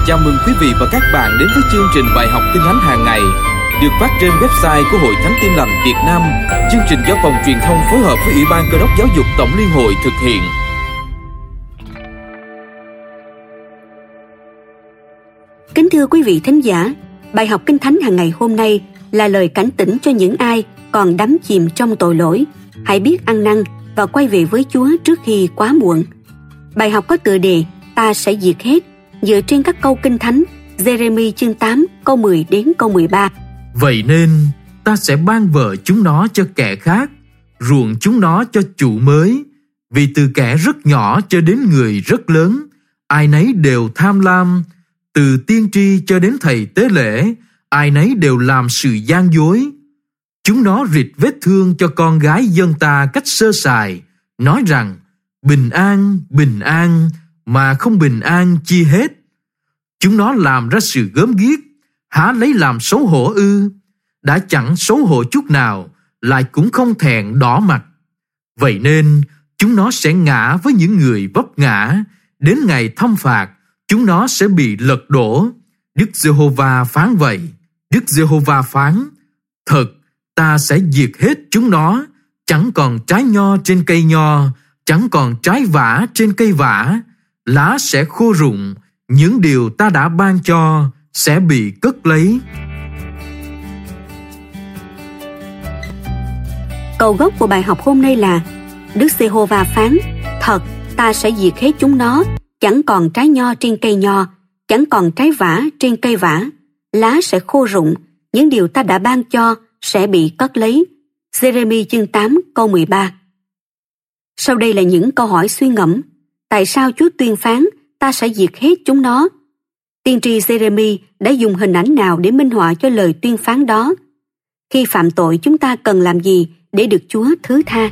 Chào mừng quý vị và các bạn đến với chương trình bài học Kinh Thánh hàng ngày được phát trên website của Hội Thánh Tin Lành Việt Nam. Chương trình do phòng truyền thông phối hợp với Ủy ban Cơ đốc Giáo dục Tổng Liên hội thực hiện. Kính thưa quý vị thính giả, bài học Kinh Thánh hàng ngày hôm nay là lời cảnh tỉnh cho những ai còn đắm chìm trong tội lỗi. Hãy biết ăn năn và quay về với Chúa trước khi quá muộn. Bài học có tựa đề Ta sẽ diệt hết, dựa trên các câu Kinh Thánh Giê-rê-mi chương 8 câu 10 đến câu 13. Vậy nên ta sẽ ban vợ chúng nó cho kẻ khác, ruộng chúng nó cho chủ mới, vì từ kẻ rất nhỏ cho đến người rất lớn, ai nấy đều tham lam, từ tiên tri cho đến thầy tế lễ, ai nấy đều làm sự gian dối. Chúng nó rịt vết thương cho con gái dân ta cách sơ sài, nói rằng bình an, mà không bình an chi hết. Chúng nó làm ra sự gớm ghiếc, há lấy làm xấu hổ ư? Đã chẳng xấu hổ chút nào, lại cũng không thẹn đỏ mặt. Vậy nên chúng nó sẽ ngã với những người vấp ngã, đến ngày thăm phạt chúng nó sẽ bị lật đổ. Đức Giê-hô-va phán vậy. Đức Giê-hô-va phán: Thật, ta sẽ diệt hết chúng nó, chẳng còn trái nho trên cây nho, chẳng còn trái vả trên cây vả. Lá sẽ khô rụng, những điều ta đã ban cho sẽ bị cất lấy. Câu gốc của bài học hôm nay là Đức Giê-hô-va phán: Thật, ta sẽ diệt hết chúng nó, chẳng còn trái nho trên cây nho, chẳng còn trái vả trên cây vả. Lá sẽ khô rụng, những điều ta đã ban cho sẽ bị cất lấy. Giê-rê-mi chương 8 câu 13. Sau đây là những câu hỏi suy ngẫm. Tại sao Chúa tuyên phán ta sẽ diệt hết chúng nó? Tiên tri Giê-rê-mi đã dùng hình ảnh nào để minh họa cho lời tuyên phán đó? Khi phạm tội, chúng ta cần làm gì để được Chúa thứ tha?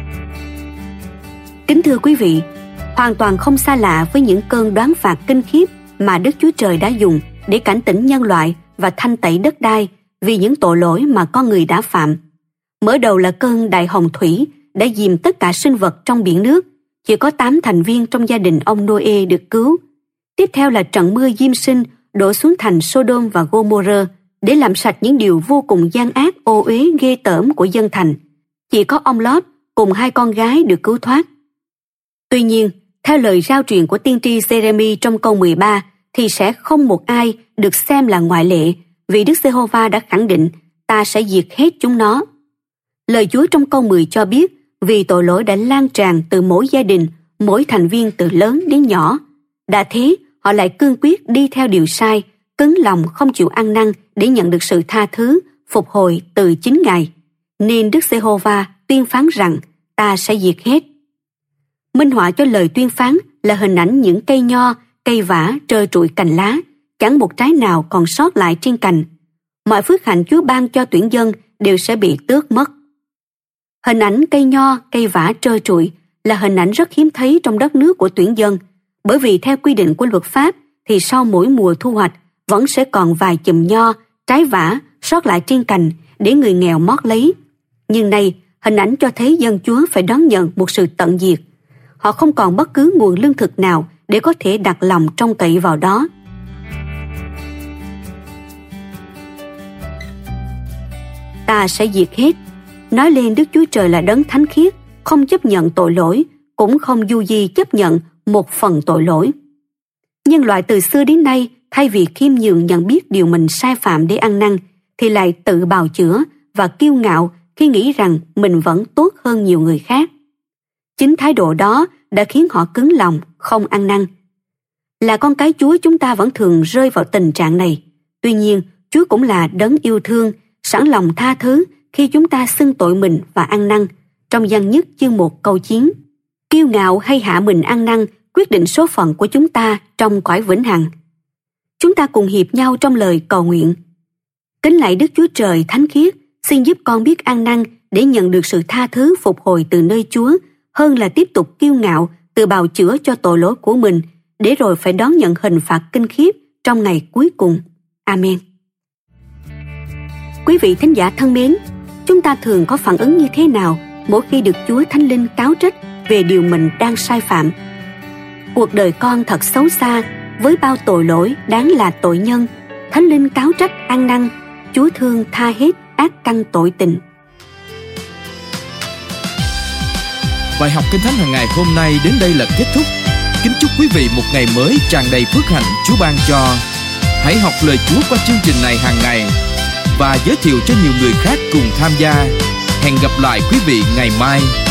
Kính thưa quý vị, hoàn toàn không xa lạ với những cơn đoán phạt kinh khiếp mà Đức Chúa Trời đã dùng để cảnh tỉnh nhân loại và thanh tẩy đất đai vì những tội lỗi mà con người đã phạm. Mở đầu là cơn đại hồng thủy đã dìm tất cả sinh vật trong biển nước. Chỉ có 8 thành viên trong gia đình ông Noe được cứu. Tiếp theo là trận mưa diêm sinh đổ xuống thành Sodom và Gomorrah để làm sạch những điều vô cùng gian ác, ô uế, ghê tởm của dân thành. Chỉ có ông Lót cùng 2 con gái được cứu thoát. Tuy nhiên, theo lời rao truyền của tiên tri Giê-rê-mi trong câu 13, thì sẽ không một ai được xem là ngoại lệ, vì Đức Giê-hô-va đã khẳng định ta sẽ diệt hết chúng nó. Lời Chúa trong câu 10 cho biết vì tội lỗi đã lan tràn từ mỗi gia đình, mỗi thành viên từ lớn đến nhỏ. Đã thế, họ lại cương quyết đi theo điều sai, cứng lòng không chịu ăn năn để nhận được sự tha thứ, phục hồi từ chính Ngài. Nên Đức Giê-hô-va tuyên phán rằng ta sẽ diệt hết. Minh họa cho lời tuyên phán là hình ảnh những cây nho, cây vả trơ trụi cành lá, chẳng một trái nào còn sót lại trên cành. Mọi phước hạnh Chúa ban cho tuyển dân đều sẽ bị tước mất. Hình ảnh cây nho, cây vả trơ trụi là hình ảnh rất hiếm thấy trong đất nước của tuyển dân, bởi vì theo quy định của luật pháp thì sau mỗi mùa thu hoạch vẫn sẽ còn vài chùm nho, trái vả sót lại trên cành để người nghèo mót lấy. Nhưng nay, hình ảnh cho thấy dân Chúa phải đón nhận một sự tận diệt. Họ không còn bất cứ nguồn lương thực nào để có thể đặt lòng trông cậy vào đó. Ta sẽ diệt hết, nói lên Đức Chúa Trời là đấng thánh khiết, không chấp nhận tội lỗi, cũng không du di chấp nhận một phần tội lỗi. Nhân loại từ xưa đến nay, thay vì khiêm nhường nhận biết điều mình sai phạm để ăn năn, thì lại tự bào chữa và kiêu ngạo khi nghĩ rằng mình vẫn tốt hơn nhiều người khác. Chính thái độ đó đã khiến họ cứng lòng, không ăn năn. Là con cái Chúa, chúng ta vẫn thường rơi vào tình trạng này. Tuy nhiên, Chúa cũng là đấng yêu thương, sẵn lòng tha thứ khi chúng ta xưng tội mình và ăn năn. Trong Giăng Nhất chương 1 câu 9, kiêu ngạo hay hạ mình ăn năn quyết định số phận của chúng ta trong cõi vĩnh hằng. Chúng ta cùng hiệp nhau trong lời cầu nguyện. Kính lạy Đức Chúa Trời thánh khiết, xin giúp con biết ăn năn để nhận được sự tha thứ phục hồi từ nơi Chúa, hơn là tiếp tục kiêu ngạo tự bào chữa cho tội lỗi của mình, để rồi phải đón nhận hình phạt kinh khiếp trong ngày cuối cùng. Amen. Quý vị thính giả thân mến, chúng ta thường có phản ứng như thế nào mỗi khi được Chúa Thánh Linh cáo trách về điều mình đang sai phạm? Cuộc đời con thật xấu xa, Với bao tội lỗi đáng là tội nhân, Thánh Linh cáo trách ăn năn, Chúa thương tha hết ác căn tội tình. Bài học Kinh Thánh hàng ngày hôm nay đến đây là kết thúc. Kính chúc quý vị một ngày mới tràn đầy phước hạnh Chúa ban cho. Hãy học lời Chúa qua chương trình này hàng ngày và giới thiệu cho nhiều người khác cùng tham gia. Hẹn gặp lại quý vị ngày mai.